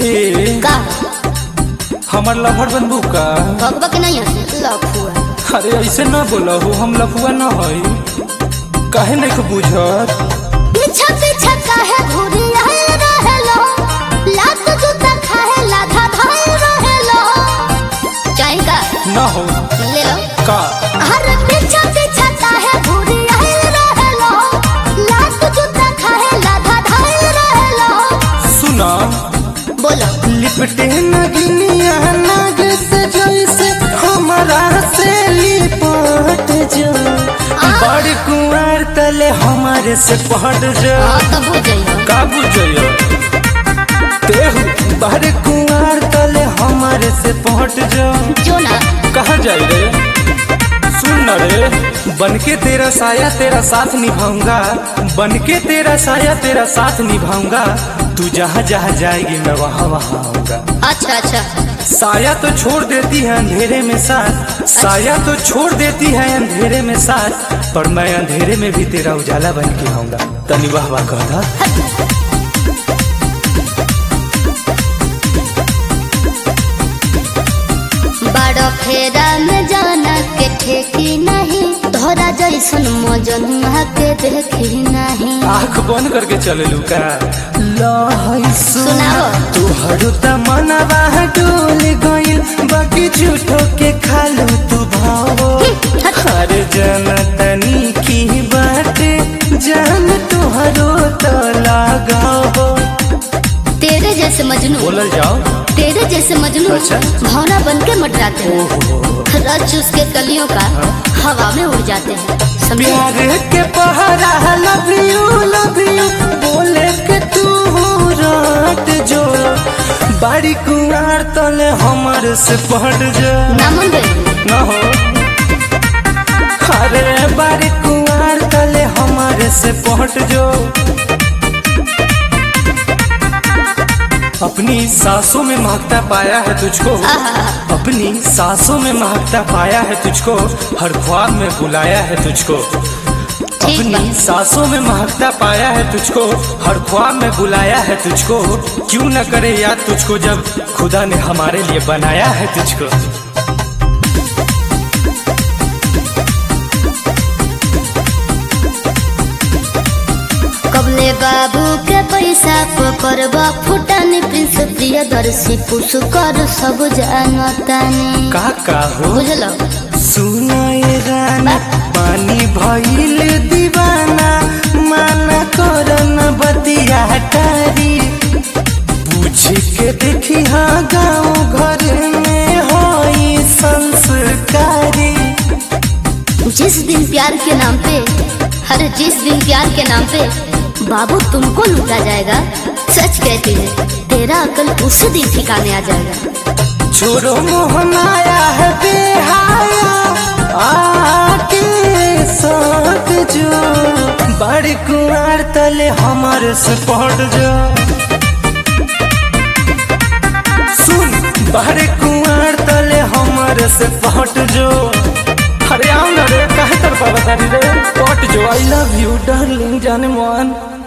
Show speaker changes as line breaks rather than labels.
ए
का
हमार लफड़ बनबू का?
भगवा के नहीं हंसे लफुआ।
अरे ऐसे ना बोला हो, हम लफुआ न हई। काहे नहीं को बुझत?
पीछा पीछा काहे घूरी आए रहेलो, लात जूता खाए लाधा धाए रहेलो। चाहे का
ना हो
ले लो
का?
अरे पीछा पीछा काहे घूरी आए रहेलो, लात जूता खाए लाधा धाए रहेलो।
सुना
बोलो
लिपटे नगनिया नाग से जैसे हमारा से लिपट जो, बड़ कुंवर तले हमारे से पहट जो।
तब हो जाइए
का बुझियो तेहु बड़ कुंवर तले हमारे से पहट जो।
जो ना
कहाँ जाई रे? सुन न रे, बनके तेरा साया तेरा साथ निभाऊंगा, बनके तेरा साया तेरा साथ निभाऊंगा। तू जहाँ जहाँ जाएगी मैं वहाँ वहाँ आऊंगा।
अच्छा अच्छा
साया तो छोड़ देती है अंधेरे में साथ, साया तो छोड़ देती है अंधेरे में साथ, पर मैं अंधेरे में भी तेरा उजाला बन के आऊंगा। तनी वाह वाह कहता।
बड़ा फेरा में जाना के ठेकी नहीं, धोरा जैसन मजनुआ के देखी नहीं।
आँख बंद करके चले लुका
सुनाओ।
तू हरु तमनवा डोल गइल, बाकी झूठो के खालू तू भावो। हर जन तनी की बाटे जान तुहरो तो लगाओ।
तेरे जैसे मजनू
बोलल जाओ।
तेरे जैसे मजनू
अच्छा।
भावना बन के मटराते हैं, रच चूस के कलियों का हवा में उड़ जाते हैं। समझे?
प्यार के पहरा लव यू बोले के तू रात जो, बाड़ी कुंवर तले हमर से पढ़ जो।
ना मन गई
न हो अरे बाड़ी कुंवर तले हमारे से पहट जो। अपनी सांसों में महकता पाया है तुझको, अपनी सांसों में महकता पाया है तुझको, हर ख्वाब में बुलाया है तुझको। अपनी सांसों में महकता पाया है तुझको, हर ख्वाब में बुलाया है तुझको। क्यों न करे याद तुझको जब खुदा ने हमारे लिए बनाया है तुझको।
कबले बाबू के पैसा पकड़बा फुटानी, प्रिंस प्रियदर्शी पुस कर सब जानतानी।
का हो
बुझलो
सुनाए राना, पानी भइल दीवाना, माना करन बतिया टारी। पूछ के देखी हाँ गाँव घर में होई संस्कारी।
जिस दिन प्यार के नाम पे, हर जिस दिन प्यार के नाम पे बाबू तुमको लूटा जाएगा, सच कहती है तेरा अकल उसी दिन ठिकाने आ जाएगा।
छोरो मोहनाया है बेहाया, आके साथ जो, बड़ी कुंवर तले हमारे से पढ़ जो। सुन बड़ी कुंवर तले हमारे से पढ़ जो। अरे आओ ना रे, काहे तरफा बता रही रे? पट जो। आई लव यू डार्लिंग जाने मन।